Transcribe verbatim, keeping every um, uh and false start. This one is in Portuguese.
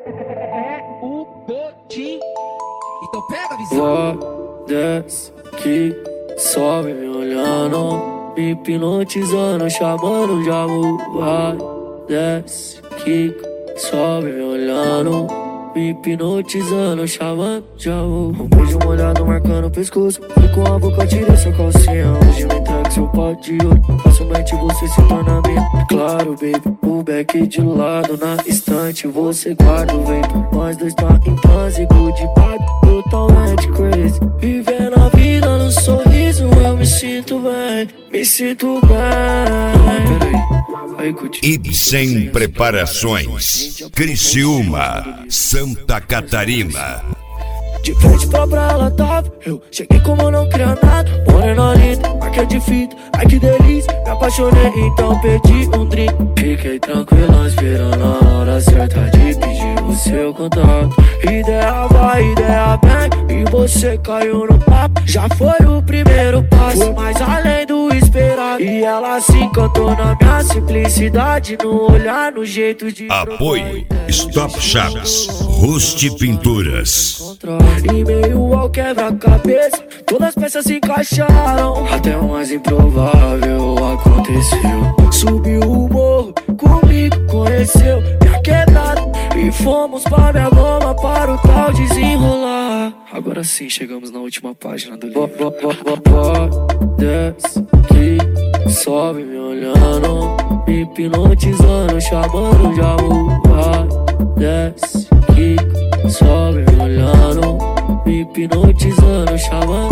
É o Godinho. Então pega a visão. Vai, desce, que sobe me olhando, me hipnotizando, chamando de amor. Vai, desce, que sobe me olhando, me hipnotizando, chamando de amor. Um beijo molhado marcando o pescoço, e com a boca tirei sua calcinha. Hoje me entrega seu pote de ouro, facilmente você se torna minha. Claro, baby, o back de lado, na estante você guarda o vento. Nós dois tá em transe, good vibe, totalmente crazy. Vivendo a vida no sorriso, eu me sinto bem, me sinto bem. Peraí, aí curti. Ibsen Preparações, Criciúma, Santa Catarina. De frente pra praia ela tava, eu cheguei como não queria nada. Morena linda, marca de fita, ai que delícia. Me apaixonei, então pedi um drink. Fiquei tranquilo esperando a hora certa de pedir o seu contato. Ideia vai, ideia vem, e você caiu no papo. Já foi o primeiro passo, foi mais além do esperado. E ela se encantou na minha simplicidade, no olhar, no jeito de Apoio Stop Chaves, Rusti Pinturas. Em meio ao quebra-cabeça, todas as peças se encaixaram, até o mais improvável aconteceu. Subiu o morro, comigo conheceu minha quebrada, e fomos pra minha goma para o tal desenrolar. Agora sim chegamos na última página do livro. Desce, que sobe me olhando, me hipnotizando, chamando de amor. Desce, que sobe me olhando, me hipnotizando, chamando